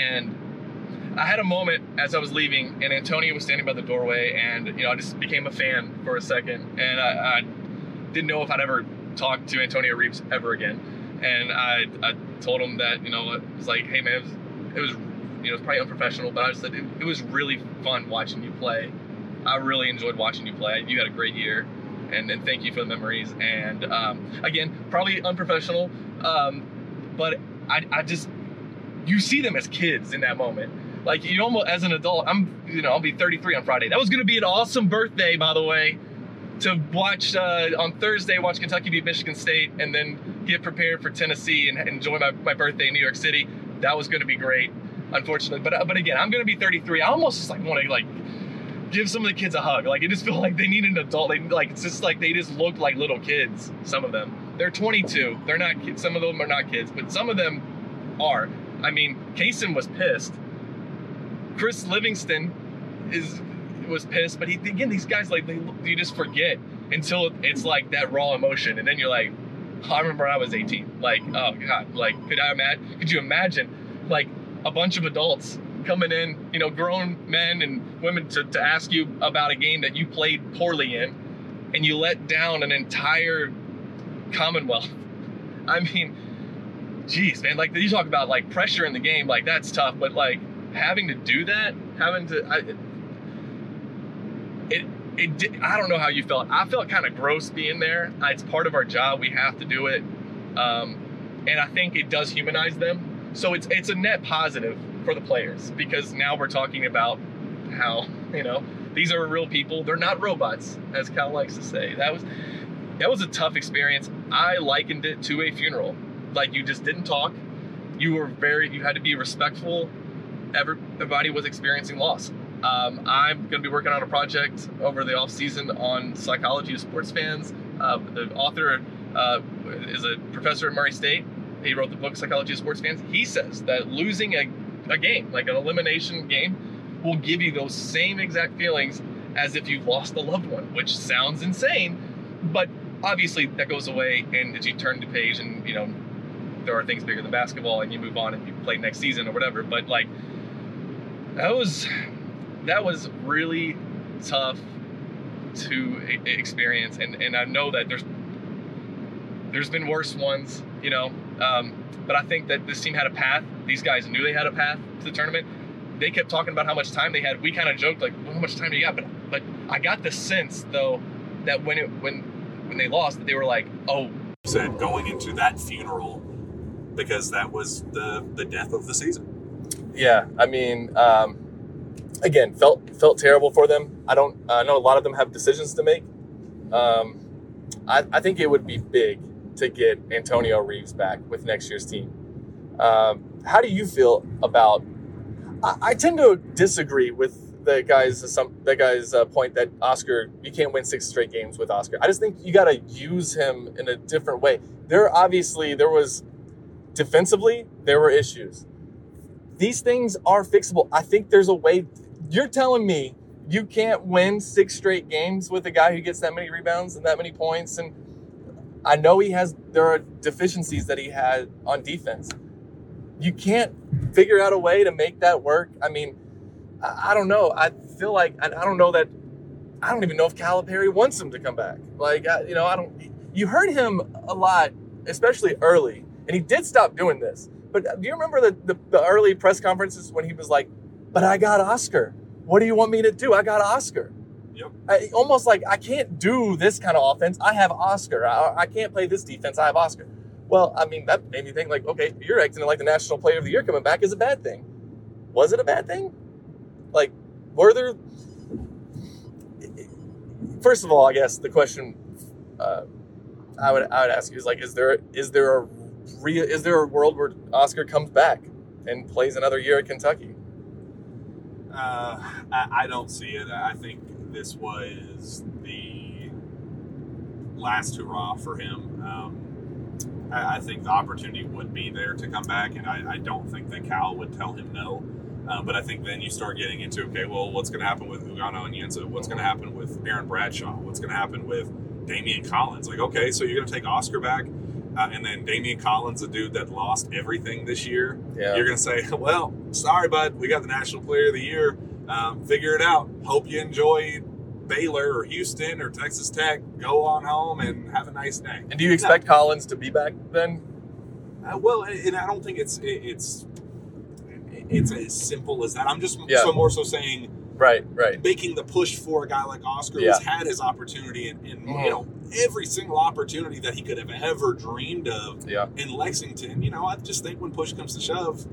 Speaker 5: I had a moment as I was leaving, and Antonio was standing by the doorway, and I just became a fan for a second, and I didn't know if I'd ever talk to Antonio Reeves ever again, and I told him that it was like, hey man, it was probably unprofessional, but I just said it was really fun watching you play. I really enjoyed watching you play. You had a great year, and thank you for the memories. And again, probably unprofessional, but I just, you see them as kids in that moment. Like, you almost, as an adult, I'll be 33 on Friday. That was going to be an awesome birthday, by the way, to watch on Thursday, watch Kentucky beat Michigan State, and then get prepared for Tennessee and enjoy my birthday in New York City. That was going to be great, unfortunately. But again, I'm going to be 33. I almost just want to give some of the kids a hug. Like, I just feel like they need an adult. It's just like they just look like little kids. Some of them. They're 22. They're not kids. Some of them are not kids, but some of them are. I mean, Kaysen was pissed. Chris Livingston was pissed, but these guys, you just forget until it's like that raw emotion, and then you're like, I remember I was 18. Like, oh God, could you imagine like a bunch of adults coming in, grown men and women to ask you about a game that you played poorly in, and you let down an entire Commonwealth. I mean, geez, man, you talk about pressure in the game, that's tough, but having to do that, I don't know how you felt. I felt kind of gross being there. It's part of our job. We have to do it. And I think it does humanize them. So it's a net positive for the players, because now we're talking about how,
Speaker 6: These are real people. They're not robots, as Cal likes to say. That was a tough experience. I likened it to a funeral. Like, you just didn't talk. You had to be respectful. Everybody was experiencing loss. I'm going to be working on a project over the off season on psychology of sports fans. The author is a professor at Murray State. He wrote the book Psychology of Sports Fans. He says that losing a game, like an elimination game, will give you those same exact feelings as if you've lost a loved one, which sounds insane, but obviously that goes away, and as you turn the page and, you know, there are things bigger than basketball and you move on and you play next season or whatever. But like, that was really tough to experience, and I know that there's been worse ones, you know, but I think that this team had a path. These guys knew they had a path to the tournament. They kept talking about how much time they had. We kind of joked like, well, how much time do you got? But I got the sense though that when they lost, that they were like, oh,
Speaker 5: said going into that funeral, because that was the death of the season.
Speaker 6: Yeah, I mean, again, felt terrible for them. I know a lot of them have decisions to make. I think it would be big to get Antonio Reeves back with next year's team. How do you feel about? I tend to disagree with the guy's point that Oscar, you can't win 6 straight games with Oscar. I just think you got to use him in a different way. Defensively, there were issues. These things are fixable. I think there's a way. You're telling me you can't win 6 straight games with a guy who gets that many rebounds and that many points. And I know there are deficiencies that he had on defense. You can't figure out a way to make that work. I mean, I don't know. I feel like, I don't even know if Calipari wants him to come back. Like, you heard him a lot, especially early, and he did stop doing this. But do you remember the early press conferences when he was like, but I got Oscar. What do you want me to do? I got Oscar.
Speaker 5: Yep.
Speaker 6: Almost like, I can't do this kind of offense. I have Oscar. I can't play this defense. I have Oscar. Well, I mean, that made me think like, okay, you're acting like the National Player of the Year coming back is a bad thing. Was it a bad thing? Like, were there... First of all, I guess the question I would ask you is like, is there a world where Oscar comes back and plays another year at Kentucky?
Speaker 5: I don't see it. I think this was the last hurrah for him. I think the opportunity would be there to come back, and I don't think that Cal would tell him no. But I think then you start getting into, okay, well, what's going to happen with Ugano and Yensa? What's going to happen with Aaron Bradshaw? What's going to happen with Damian Collins? Like, okay, so you're going to take Oscar back, and then Damian Collins, the dude that lost everything this year, You're going to say, well, sorry, bud, we got the National Player of the Year. Figure it out. Hope you enjoy Baylor or Houston or Texas Tech. Go on home and have a nice day.
Speaker 6: And do you expect Collins to be back then?
Speaker 5: Well, and I don't think it's as simple as that. I'm just more so saying,
Speaker 6: right,
Speaker 5: making the push for a guy like Oscar who's had his opportunity and every single opportunity that he could have ever dreamed of in Lexington. I just think when push comes to shove,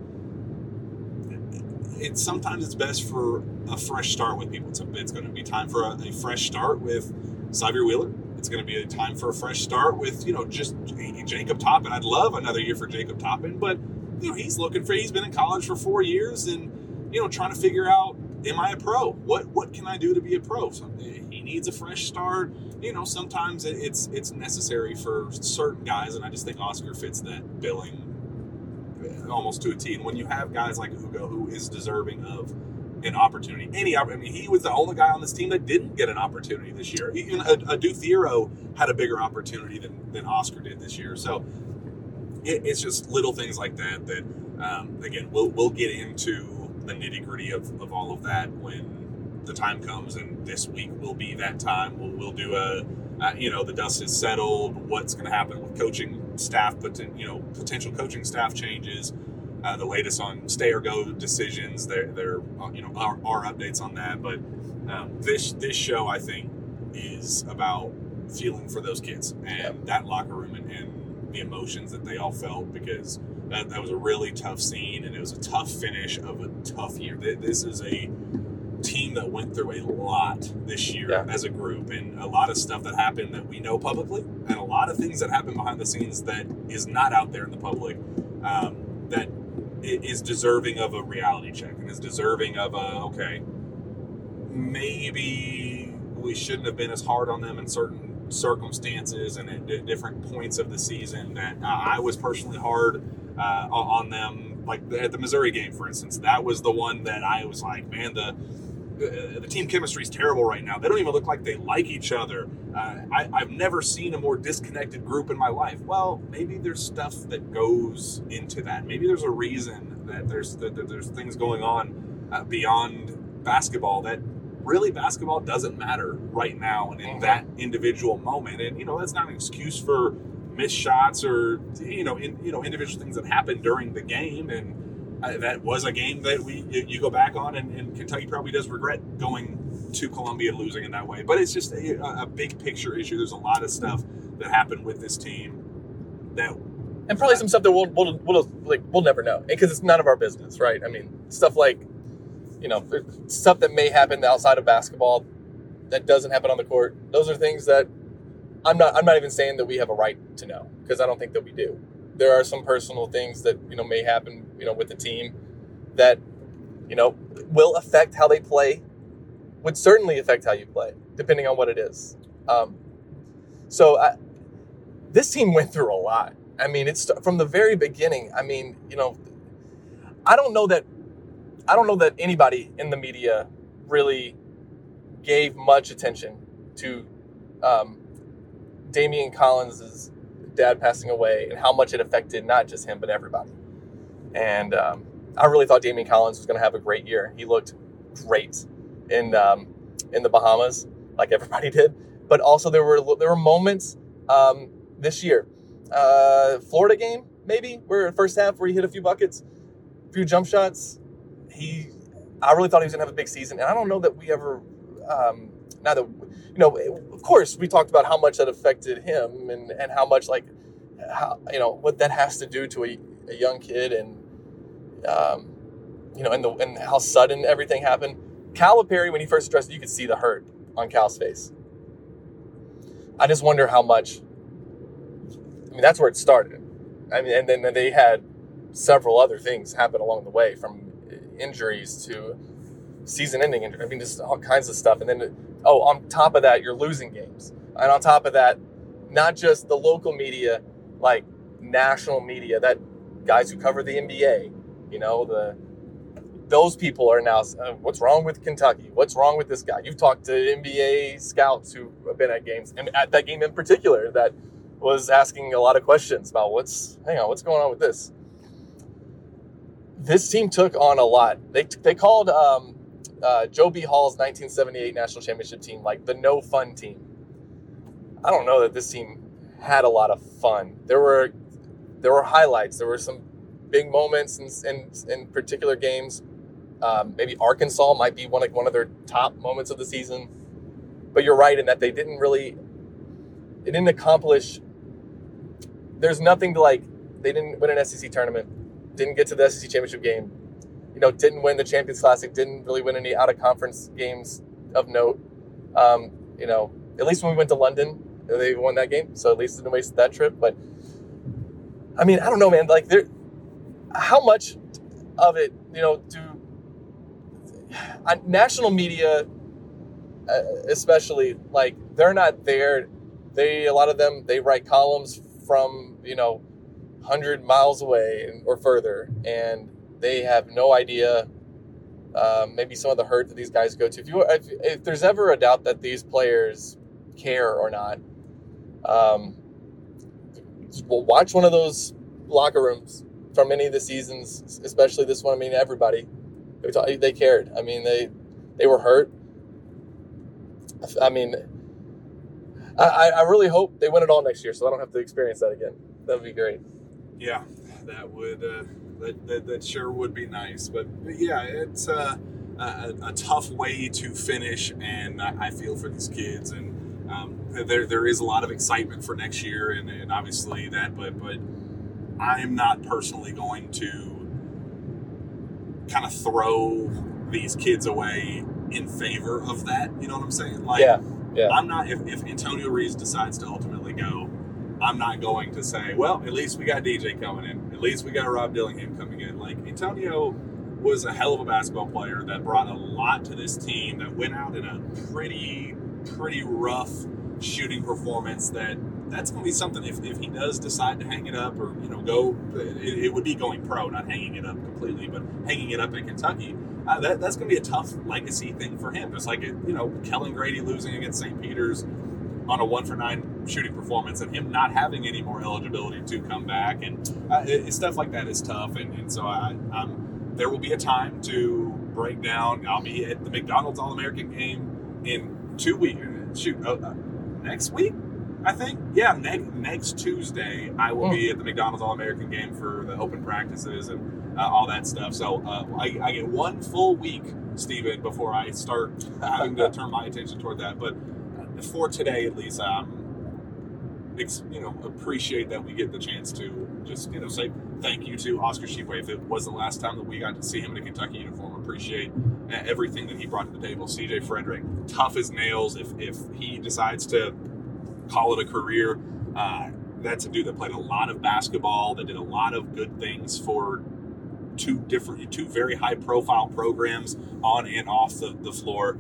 Speaker 5: sometimes it's best for a fresh start with people. It's going to be time for a fresh start with Xavier Wheeler. It's going to be a time for a fresh start with, just Jacob Toppin. I'd love another year for Jacob Toppin, but he's been in college for 4 years and, trying to figure out, am I a pro? What can I do to be a pro? So he needs a fresh start. Sometimes it's necessary for certain guys, and I just think Oscar fits that billing almost to a T. And when you have guys like Ugo, who is deserving of an opportunity, he was the only guy on this team that didn't get an opportunity this year. Even Adu Thiero had a bigger opportunity than Oscar did this year. So it's just little things like that again, we'll get into the nitty-gritty of all of that when the time comes, and this week will be that time. We'll do the dust is settled, what's going to happen with coaching staff, but potential coaching staff changes, the latest on stay or go decisions. There are updates on that. But this show, I think, is about feeling for those kids and that locker room and the emotions that they all felt, because that was a really tough scene, and it was a tough finish of a tough year. This is team that went through a lot this year as a group, and a lot of stuff that happened that we know publicly, and a lot of things that happen behind the scenes that is not out there in the public, that is deserving of a reality check and is deserving of okay, maybe we shouldn't have been as hard on them in certain circumstances and at different points of the season. That I was personally hard on them, like at the Missouri game, for instance. That was the one that I was like, man, the team chemistry is terrible right now. They don't even look like they like each other. I've never seen a more disconnected group in my life. Well, maybe there's stuff that goes into that. Maybe there's a reason that there's things going on beyond basketball, that really basketball doesn't matter right now and in that individual moment. And, that's not an excuse for missed shots or, individual things that happen during the game. And that was a game that you go back on, and Kentucky probably does regret going to Columbia and losing in that way. But it's just a big picture issue. There's a lot of stuff that happened with this team
Speaker 6: and probably some stuff that we'll never know, because it's none of our business, right? I mean, stuff like, stuff that may happen outside of basketball that doesn't happen on the court. Those are things that I'm not even saying that we have a right to know, because I don't think that we do. There are some personal things that, may happen, with the team that, will affect how they play, would certainly affect how you play, depending on what it is. This team went through a lot. I mean, it's from the very beginning. I mean, I don't know that anybody in the media really gave much attention to Damian Collins' dad passing away and how much it affected not just him, but everybody. And I really thought Damian Collins was going to have a great year. He looked great in the Bahamas, like everybody did. But also there were moments this year, Florida game maybe, where first half where he hit a few buckets, a few jump shots. I really thought he was going to have a big season, and I don't know that we ever. Of course, we talked about how much that affected him and how much, what that has to do to a young kid, and and how sudden everything happened. Calipari, when he first addressed it, you could see the hurt on Cal's face. I just wonder how much. I mean, that's where it started. I mean, and then they had several other things happen along the way, from injuries to season-ending injuries. I mean, just all kinds of stuff. And then, on top of that, you're losing games. And on top of that, not just the local media, like national media, that guys who cover the NBA, those people are now, what's wrong with Kentucky? What's wrong with this guy? You've talked to NBA scouts who have been at games, and at that game in particular, that was asking a lot of questions about what's going on with this. This team took on a lot. They called Joe B. Hall's 1978 national championship team like the no fun team. I don't know that this team had a lot of fun. There were highlights. There were some big moments in particular games. Maybe Arkansas might be one of their top moments of the season. But you're right in that they didn't accomplish. There's nothing to they didn't win an SEC tournament, didn't get to the SEC championship game, didn't win the Champions Classic, didn't really win any out-of-conference games of note. At least when we went to London, they won that game, so at least didn't waste that trip. But, I mean, I don't know, man. How much of it, national media, especially, they're not there. A lot of them, they write columns from, 100 miles away or further, and they have no idea maybe some of the hurt that these guys go to. If there's ever a doubt that these players care or not, watch one of those locker rooms from any of the seasons, especially this one. I mean, everybody, they cared. I mean, they were hurt. I mean, I really hope they win it all next year, so I don't have to experience that again. That would be great.
Speaker 5: Yeah, that would that sure would be nice. But yeah, it's a tough way to finish, and I feel for these kids. And there is a lot of excitement for next year, and obviously that. But I'm not personally going to kind of throw these kids away in favor of that. You know what I'm saying? Like,
Speaker 6: Yeah.
Speaker 5: I'm not, if Antonio Reeves decides to ultimately go, I'm not going to say, well, at least we got DJ coming in. At least we got Rob Dillingham coming in. Like, Antonio was a hell of a basketball player that brought a lot to this team, that went out in a pretty rough shooting performance. That's going to be something, if he does decide to hang it up or, go, it would be going pro, not hanging it up completely, but hanging it up in Kentucky. That's going to be a tough legacy thing for him. Just like, Kellen Grady losing against St. Peter's on a 1-for-9 shooting performance and him not having any more eligibility to come back. And stuff like that is tough. And so there will be a time to break down. I'll be at the McDonald's All-American game in 2 weeks. Next week, I think. Yeah, next Tuesday, I will be at the McDonald's All-American game for the open practices and all that stuff. So I get 1 full week, Stephen, before I start having to turn my attention toward that. But for today, at least, appreciate that we get the chance to just, say thank you to Oscar Tshiebwe. If it was the last time that we got to see him in a Kentucky uniform, appreciate everything that he brought to the table. CJ Frederick, tough as nails. If he decides to call it a career, that's a dude that played a lot of basketball, that did a lot of good things for two very high-profile programs on and off the floor.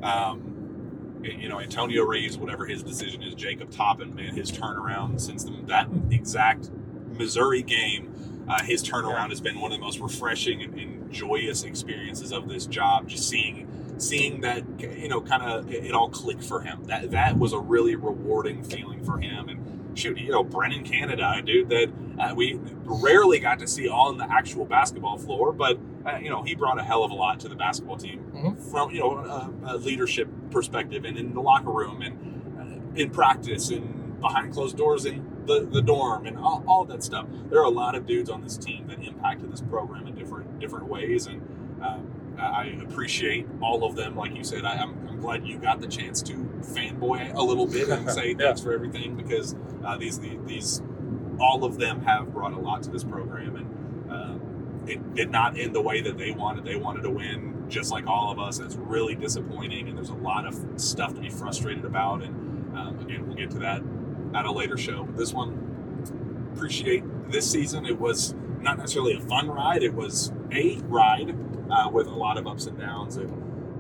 Speaker 5: Antonio Reeves, whatever his decision is, Jacob Toppin, man, his turnaround since that exact Missouri game, his turnaround has been one of the most refreshing and joyous experiences of this job. Just seeing that, kind of it all click for him. That was a really rewarding feeling for him. And shoot, Brennan Canada, a dude that we rarely got to see on the actual basketball floor, but he brought a hell of a lot to the basketball team from a leadership perspective, and in the locker room, and in practice, and behind closed doors in the dorm, and all that stuff. There are a lot of dudes on this team that impacted this program in different ways, and I appreciate all of them. Like you said, I'm glad you got the chance to fanboy a little bit and say thanks for everything, because these all of them have brought a lot to this program, and it did not end the way that they wanted. They wanted to win, just like all of us. It's really disappointing, and there's a lot of stuff to be frustrated about. And again, we'll get to that at a later show. But this one, appreciate this season. It was not necessarily a fun ride. It was a ride with a lot of ups and downs, and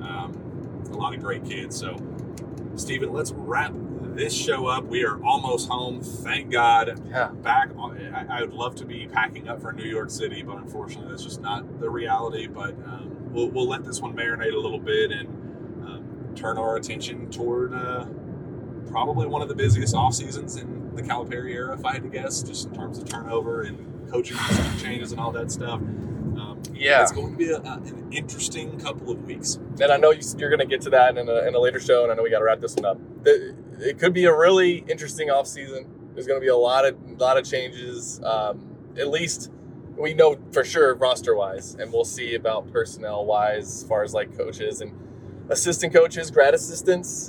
Speaker 5: a lot of great kids. So, Stephen, let's wrap this show up. We are almost home, thank God.
Speaker 6: Yeah.
Speaker 5: Back. I would love to be packing up for New York City, but unfortunately, that's just not the reality. But we'll let this one marinate a little bit and turn our attention toward probably one of the busiest off seasons in the Calipari era, if I had to guess, just in terms of turnover and coaching changes and all that stuff. It's going to be an interesting couple of weeks.
Speaker 6: And I know you're going to get to that in a later show, and I know we got to wrap this one up. It could be a really interesting off season. There's going to be a lot of changes. At least we know for sure roster-wise, and we'll see about personnel-wise as far as like coaches and assistant coaches, grad assistants.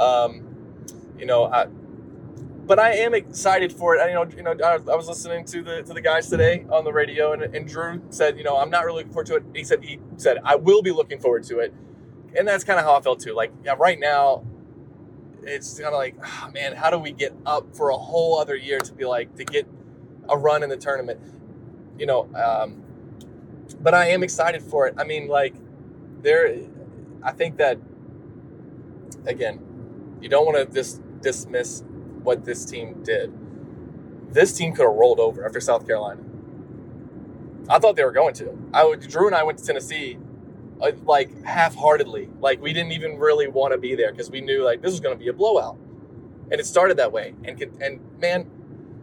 Speaker 6: But I am excited for it. I was listening to the guys today on the radio, and Drew said, I'm not really looking forward to it. He said I will be looking forward to it, and that's kind of how I felt too. Like, right now, it's kind of like, man, how do we get up for a whole other year to get a run in the tournament? But I am excited for it. I mean, I think that, again, you don't want to dismiss what this team did. This team could have rolled over after South Carolina. I thought they were going to. Drew and I went to Tennessee half-heartedly. We didn't even really want to be there because we knew this was going to be a blowout. And it started that way. And man,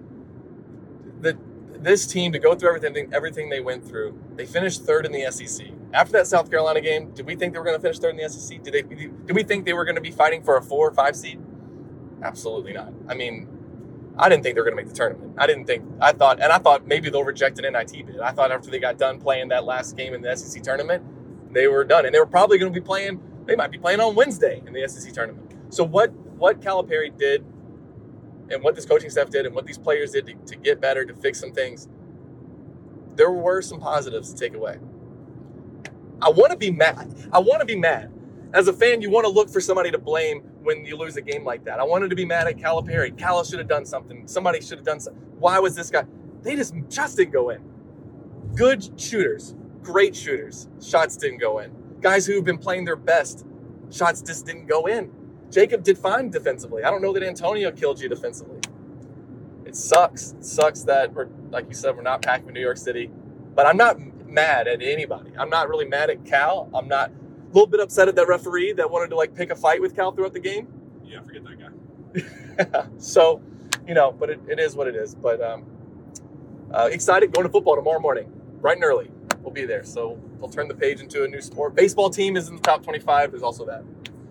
Speaker 6: this team, to go through everything they went through, they finished third in the SEC. After that South Carolina game, did we think they were going to finish third in the SEC? Did we think they were going to be fighting for a 4 or 5 seed? Absolutely not. I mean, I didn't think they were going to make the tournament. I thought maybe they'll reject an NIT bid. I thought after they got done playing that last game in the SEC tournament, they were done. And they were probably going to be playing, they might be playing on Wednesday in the SEC tournament. So what Calipari did, and what this coaching staff did, and what these players did to get better, to fix some things, there were some positives to take away. I want to be mad. as a fan, you want to look for somebody to blame when you lose a game like that. I wanted to be mad at Calipari. Cal should have done something. Somebody should have done something. Why was this guy? They just didn't go in. Good shooters, great shooters. Shots didn't go in. Guys who've been playing their best, shots just didn't go in. Jacob did fine defensively. I don't know that Antonio killed you defensively. It sucks. It sucks that like you said, we're not packing with New York City. But I'm not mad at anybody. I'm not really mad at Cal. I'm not a little bit upset at that referee that wanted to pick a fight with Cal throughout the game.
Speaker 5: Yeah, forget that guy.
Speaker 6: So, but it is what it is. But excited going to football tomorrow morning, bright and early. We'll be there. So we'll turn the page into a new sport. Baseball team is in the top 25. There's also that.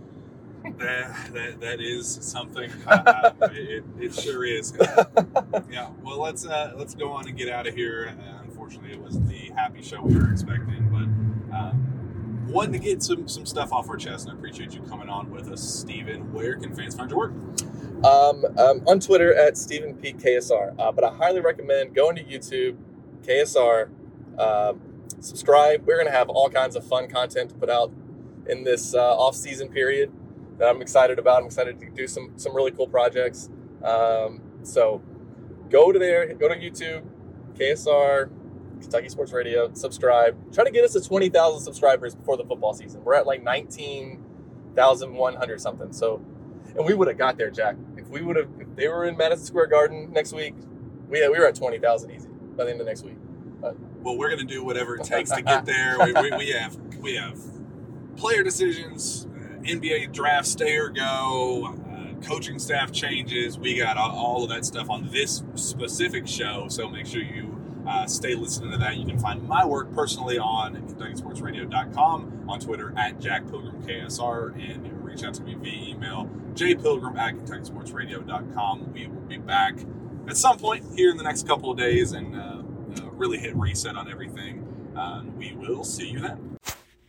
Speaker 5: That is something. It sure is. Yeah. Well, let's go on and get out of here. Unfortunately, it wasn't the happy show we were expecting, but wanted to get some stuff off our chest, and I appreciate you coming on with us, Steven. Where can fans find your work?
Speaker 6: On Twitter at Steven P. KSR. But I highly recommend going to YouTube, KSR, subscribe. We're going to have all kinds of fun content to put out in this off-season period that I'm excited about. I'm excited to do some really cool projects. So go to YouTube, KSR, Kentucky Sports Radio, subscribe. Try to get us to 20,000 subscribers before the football season. We're at 19,100 something. So, and we would have got there, Jack. If they were in Madison Square Garden next week, we were at 20,000 easy by the end of next week. But,
Speaker 5: well, we're going to do whatever it takes to get there. We have player decisions, NBA draft stay or go, coaching staff changes. We got all of that stuff on this specific show, so make sure you stay listening to that. You can find my work personally on KentuckySportsRadio.com, on Twitter at JackPilgrimKSR, and reach out to me via email, jpilgrim@KentuckySportsRadio.com. We will be back at some point here in the next couple of days and really hit reset on everything. We will see you then.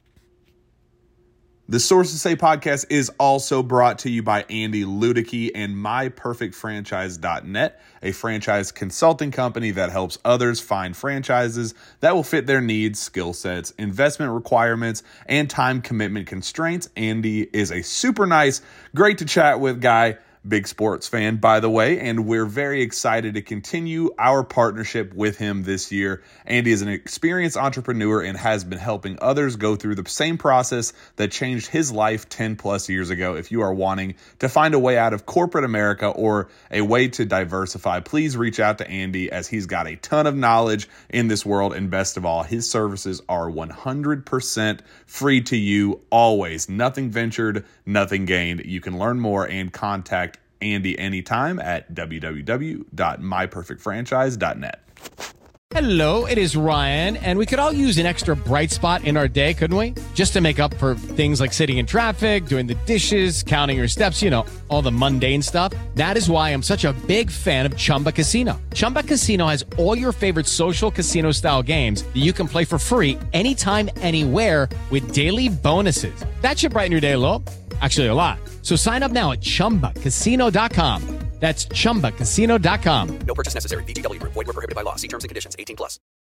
Speaker 2: The Sources Say podcast is also brought to you by Andy Ludicky and MyPerfectFranchise.net, a franchise consulting company that helps others find franchises that will fit their needs, skill sets, investment requirements, and time commitment constraints. Andy is a super nice, great to chat with guy. Big sports fan, by the way, and we're very excited to continue our partnership with him this year. Andy is an experienced entrepreneur and has been helping others go through the same process that changed his life 10 plus years ago. If you are wanting to find a way out of corporate America or a way to diversify, please reach out to Andy, as he's got a ton of knowledge in this world, and best of all, his services are 100% free to you always. Nothing ventured, nothing gained. You can learn more and contact Andy anytime at www.myperfectfranchise.net.
Speaker 7: Hello, it is Ryan, and we could all use an extra bright spot in our day, couldn't we? Just to make up for things like sitting in traffic, doing the dishes, counting your steps, all the mundane stuff. That is why I'm such a big fan of Chumba Casino. Chumba Casino has all your favorite social casino-style games that you can play for free anytime, anywhere with daily bonuses. That should brighten your day a little. Actually, a lot. So sign up now at ChumbaCasino.com. That's ChumbaCasino.com.
Speaker 8: No purchase necessary. VGW Group. Void where prohibited by law. See terms and conditions. 18+.